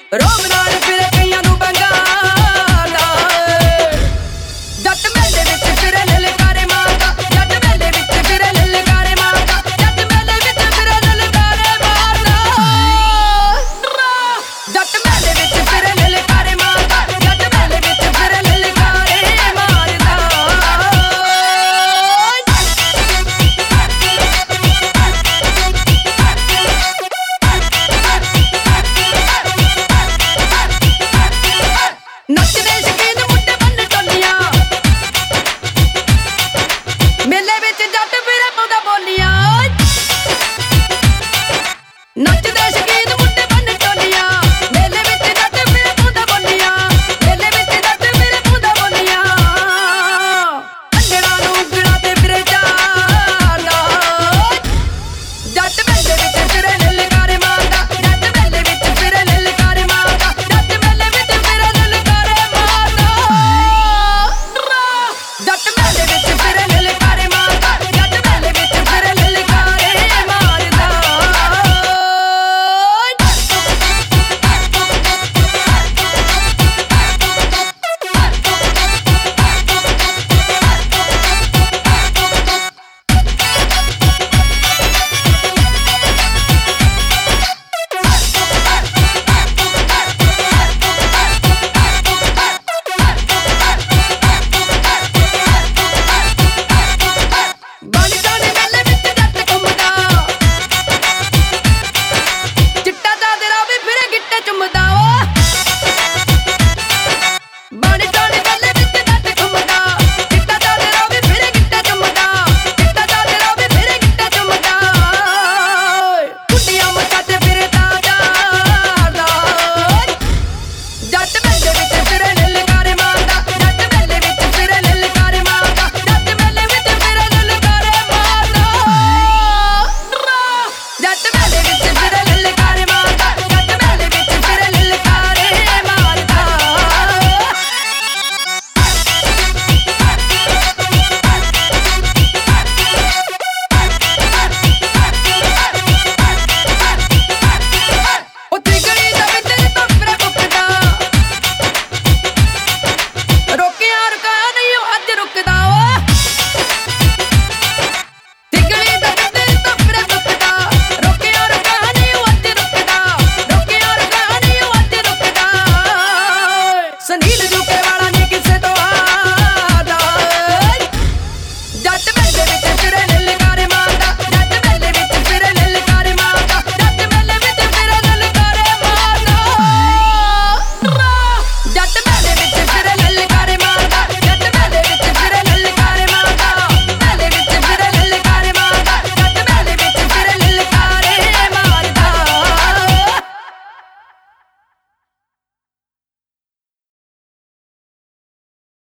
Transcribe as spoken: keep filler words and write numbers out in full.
ਰੋਮ ਨਾਲ ਫਿਰੇ ਕਈਆਂ ਨੂੰ ਬੰਗਾਲਾ ਜੱਟ ਮੇਲੇ ਵਿੱਚ ਫਿਰੇ ਲਲਕਾਰੇ ਮਾਰਦਾ ਜੱਟ ਮੇਲੇ ਵਿੱਚ ਫਿਰੇ ਲਲਕਾਰੇ ਮਾਰਦਾ ਜੱਟ ਮੇਲੇ ਵਿੱਚ ਫਿਰੇ ਲਲਕਾਰੇ ਮਾਰਦਾ ਜੱਟ ਮੇਲੇ ਵਿੱਚ ਫਿਰੇ ਲਲਕਾਰੇ ਮਾਰਦਾ ਜੱਟ ਮੇਲੇ ਵਿੱਚ ਫਿਰੇ ਲਲਕਾਰੇ ਮਾਰਦਾ ਨੱਚਦੇ ਸ਼ਕੀਨ ਮੁੰਡੇ ਬੰਨ ਟੋਲੀਆਂ ਮੇਲੇ ਵਿੱਚ ਜੱਟ ਫਿਰੇ ਪਾਉਂਦਾ ਬੋਲੀਆਂ ਨੱਚਦੇ ਸ਼ਕੀਨ ਮੁੰਡੇ ਬੰਨ ਟੋਲੀਆਂ ਮੇਲੇ ਵਿੱਚ ਜੱਟ ਫਿਰੇ ਪਾਉਂਦਾ ਬੋਲੀਆਂ ਮੇਲੇ ਵਿੱਚ ਜੱਟ ਫਿਰੇ ਪਾਉਂਦਾ ਬੋਲੀਆਂ ਅੰਜੜਾਂ ਨੂੰ ਉਂਗਲਾਂ ਤੇ ਫਿਰੇ ਚਾਲਾ ਜੱਟ ਮੇਲੇ ਵਿੱਚ ਫਿਰੇ ਲਲਕਾਰੇ ਮਾਰਦਾ ਜੱਟ ਮੇਲੇ ਵਿੱਚ ਫਿਰੇ ਲਲਕਾਰੇ ਮਾਰਦਾ ਜੱਟ ਮੇਲੇ ਵਿੱਚ ਫਿਰੇ ਲਲਕਾਰੇ ਮਾਰਦਾ ਜੱਟ ਮੇਲੇ ਵਿੱਚ ਫਿਰੇ ਲਲਕਾਰੇ ਮਾਰਦਾ ਜੱਟ ਮੇਲੇ ਵਿੱਚ ਫਿਰੇ ਲਲਕਾਰੇ ਮਾਰਦਾ ਬਣ ਜਾਣੇ ਮੇਲੇ ਵਿੱਚ ਜੱਟ ਘੁੰਮਦਾ ਚਿੱਟਾ ਚਾਦਰਾ ਵੀ ਫਿਰੇ ਗਿੱਟੇ ਚੁੰਮਦਾ